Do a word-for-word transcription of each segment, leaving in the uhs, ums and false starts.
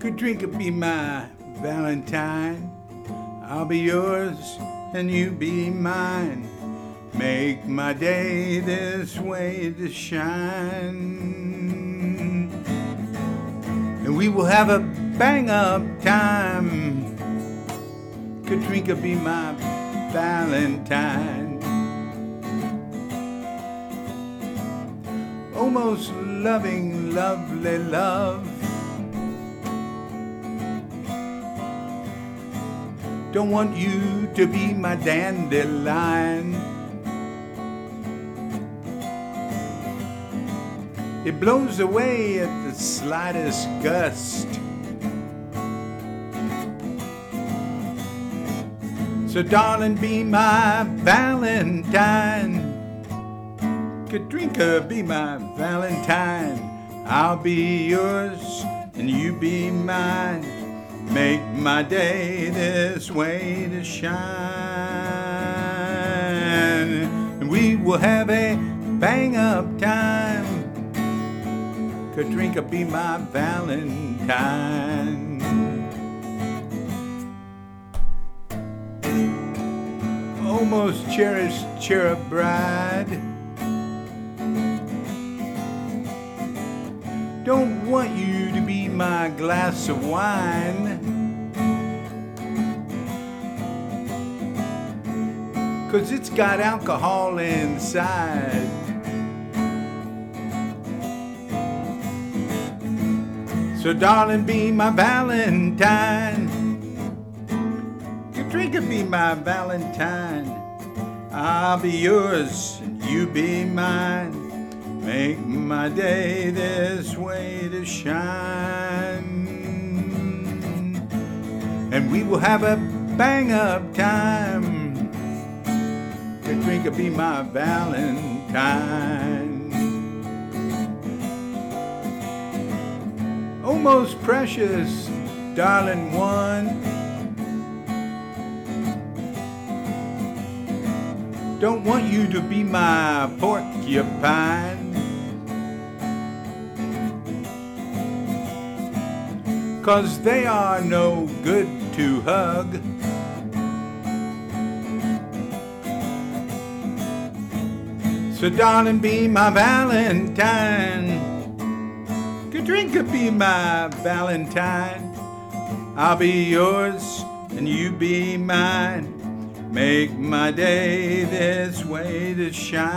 Katrinka be my Valentine. I'll be yours and you be mine. Make my day this way to shine. And we will have a bang up time. Katrinka be my Valentine. Almost loving, lovely love. Don't want you to be my dandelion. It blows away at the slightest gust. So darling, be my Valentine. Katrinka be my Valentine. I'll be yours and you be mine. Make my day this way to shine. And we will have a bang up time. Katrinka be my Valentine. Almost cherished cherub bride. Don't want you to be my glass of wine. 'Cause it's got alcohol inside. So darling, be my Valentine. Katrinka be my Valentine. I'll be yours and you be mine. Make my day this way to shine. And we will have a bang up time. Katrinka be my Valentine. Almost precious, darling one. Don't want you to be my porcupine. 'Cause they are no good to hug. So darling, be my Valentine. Katrinka be my Valentine. I'll be yours and you be mine. Make my day this way to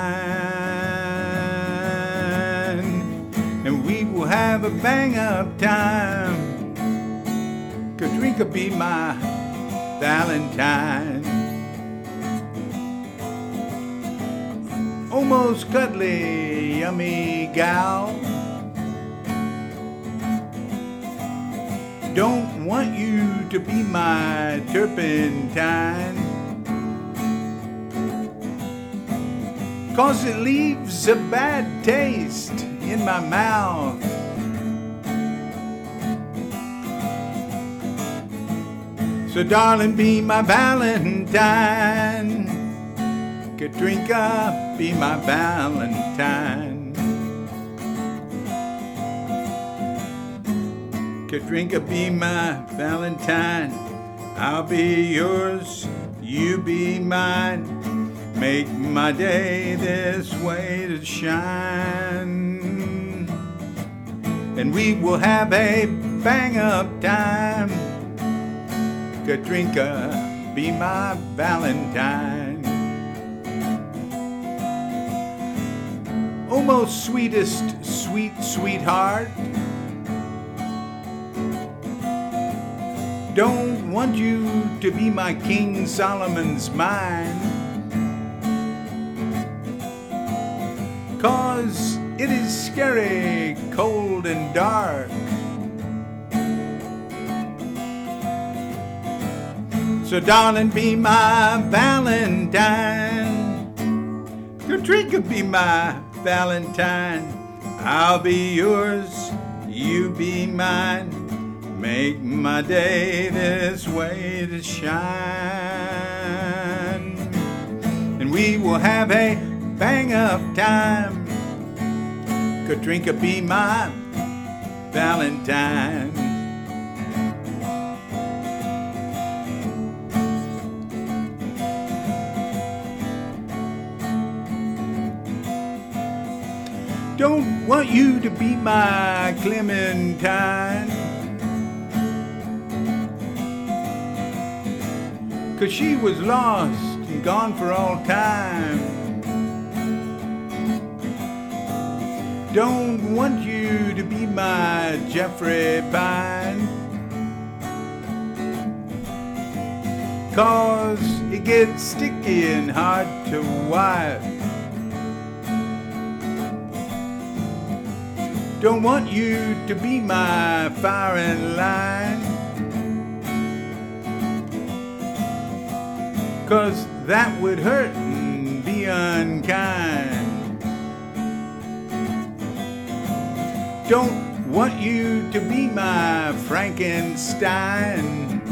shine. And we will have a bang up time. Katrinka be my Valentine. Almost cuddly, yummy gal. Don't want you to be my turpentine. 'Cause it leaves a bad taste in my mouth. So darling, be my Valentine. Katrinka be my Valentine. Katrinka be my Valentine. I'll be yours, you be mine. Make my day this way to shine. And we will have a bang up time. Katrinka be my Valentine. Almost sweetest, sweet sweetheart. Don't want you to be my King Solomon's mine. 'Cause it is scary, cold and dark. So darling, be my Valentine. Katrinka be my Valentine. I'll be yours, you be mine. Make my day this way to shine. And we will have a bang up time. Katrinka be my Valentine. Don't want you to be my Clementine, 'cause she was lost and gone for all time. Don't want you to be my Jeffrey Pine, 'cause it gets sticky and hard to wipe. Don't want you to be my firing line, 'cause that would hurt and be unkind. Don't want you to be my Frankenstein,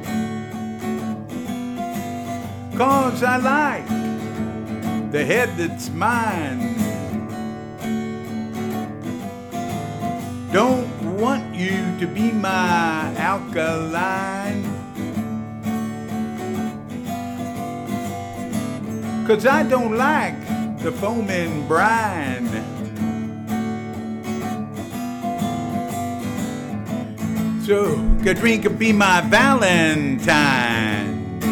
'cause I like the head that's mine. Don't want you to be my alkaline, 'cause I don't like the foaming brine. So Katrinka, be my Valentine.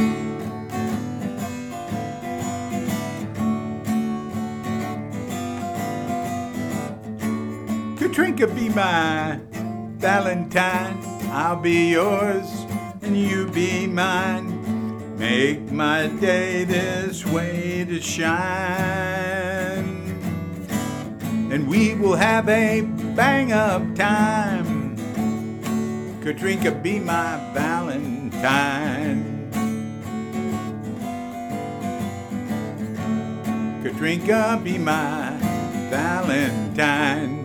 Katrinka, be my Valentine. I'll be yours and you be mine. Make my day this way to shine, and we will have a bang-up time. Katrinka, be my Valentine. Katrinka, be my Valentine.